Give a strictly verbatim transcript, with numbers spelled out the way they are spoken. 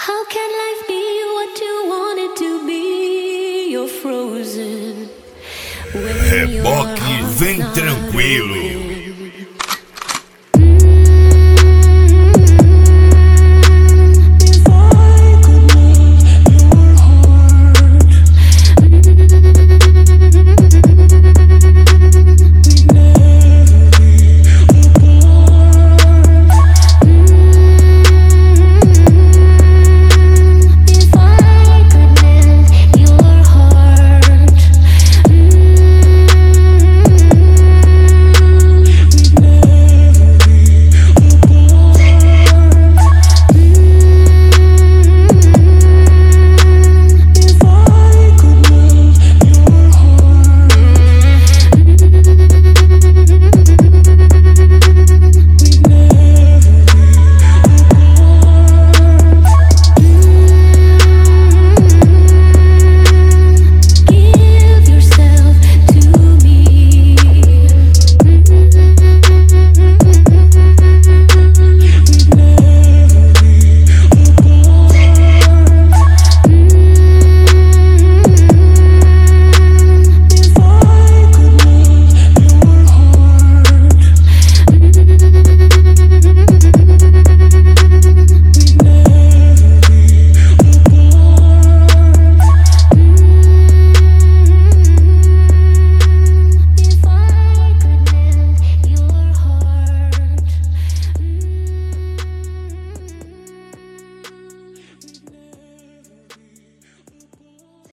How can life be what you want it to be? You're frozen. When your Reboque heart's vem not tranquilo. beating.